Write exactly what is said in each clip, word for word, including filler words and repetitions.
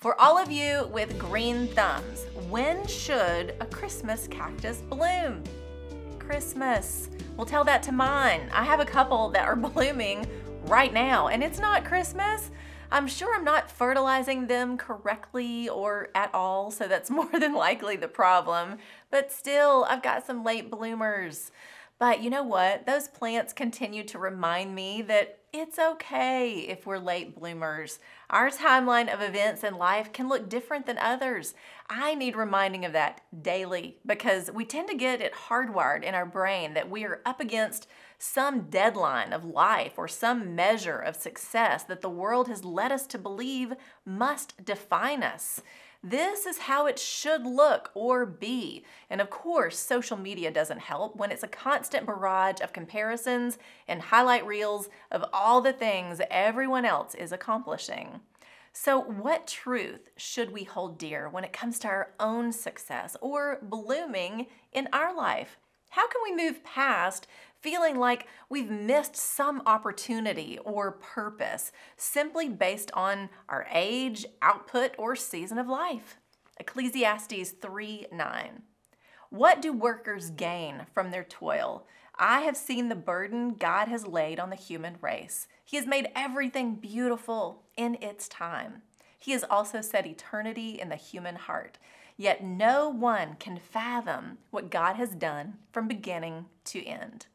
For all of you with green thumbs, when should a Christmas cactus bloom? Christmas. Well, tell that to mine. I have a couple that are blooming right now, and it's not Christmas. I'm sure I'm not fertilizing them correctly or at all, so that's more than likely the problem. But still, I've got some late bloomers. But you know what? Those plants continue to remind me that it's okay if we're late bloomers. Our timeline of events in life can look different than others. I need reminding of that daily because we tend to get it hardwired in our brain that we are up against some deadline of life or some measure of success that the world has led us to believe must define us. This is how it should look or be. And of course, social media doesn't help when it's a constant barrage of comparisons and highlight reels of all the things everyone else is accomplishing. So what truth should we hold dear when it comes to our own success or blooming in our life? How can we move past feeling like we've missed some opportunity or purpose simply based on our age, output, or season of life? Ecclesiastes three nine. What do workers gain from their toil? I have seen the burden God has laid on the human race. He has made everything beautiful in its time. He has also set eternity in the human heart. Yet no one can fathom what God has done from beginning to end.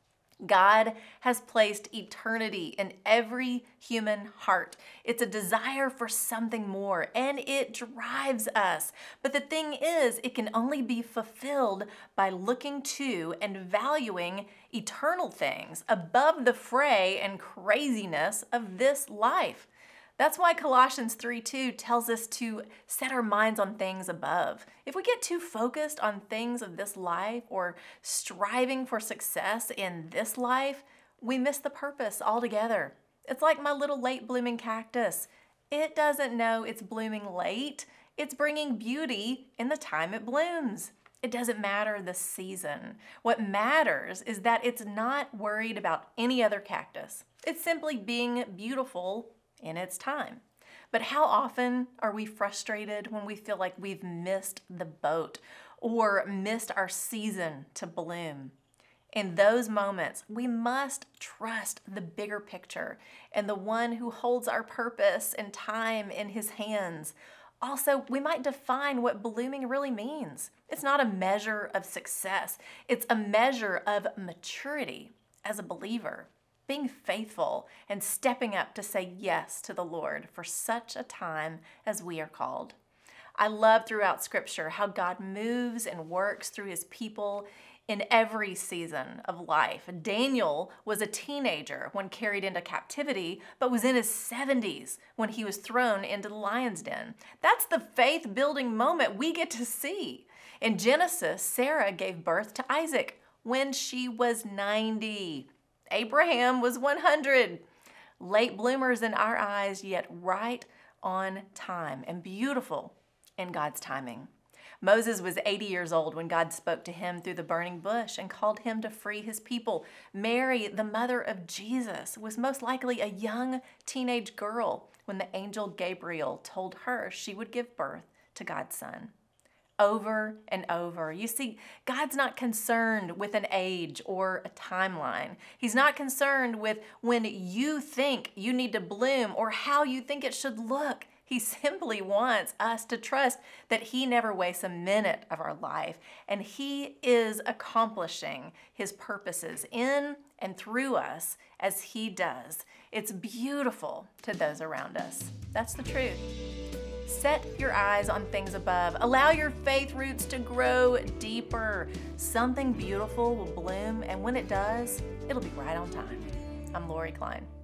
God has placed eternity in every human heart. It's a desire for something more, and it drives us. But the thing is, it can only be fulfilled by looking to and valuing eternal things above the fray and craziness of this life. That's why Colossians three two tells us to set our minds on things above. If we get too focused on things of this life or striving for success in this life, we miss the purpose altogether. It's like my little late blooming cactus. It doesn't know it's blooming late. It's bringing beauty in the time it blooms. It doesn't matter the season. What matters is that it's not worried about any other cactus. It's simply being beautiful in its time. But how often are we frustrated when we feel like we've missed the boat or missed our season to bloom? In those moments, we must trust the bigger picture and the one who holds our purpose and time in his hands. Also, we might define what blooming really means. It's not a measure of success. It's a measure of maturity as a believer. Being faithful and stepping up to say yes to the Lord for such a time as we are called. I love throughout Scripture how God moves and works through his people in every season of life. Daniel was a teenager when carried into captivity, but was in his seventies when he was thrown into the lion's den. That's the faith-building moment we get to see. In Genesis, Sarah gave birth to Isaac when she was ninety. Abraham was one hundred. Late bloomers in our eyes, yet right on time and beautiful in God's timing. Moses was eighty years old when God spoke to him through the burning bush and called him to free his people. Mary, the mother of Jesus, was most likely a young teenage girl when the angel Gabriel told her she would give birth to God's son. Over and over. You see, God's not concerned with an age or a timeline. He's not concerned with when you think you need to bloom or how you think it should look. He simply wants us to trust that he never wastes a minute of our life, and he is accomplishing his purposes in and through us as he does. It's beautiful to those around us. That's the truth. Set your eyes on things above. Allow your faith roots to grow deeper. Something beautiful will bloom, and when it does, it'll be right on time. I'm Lori Klein.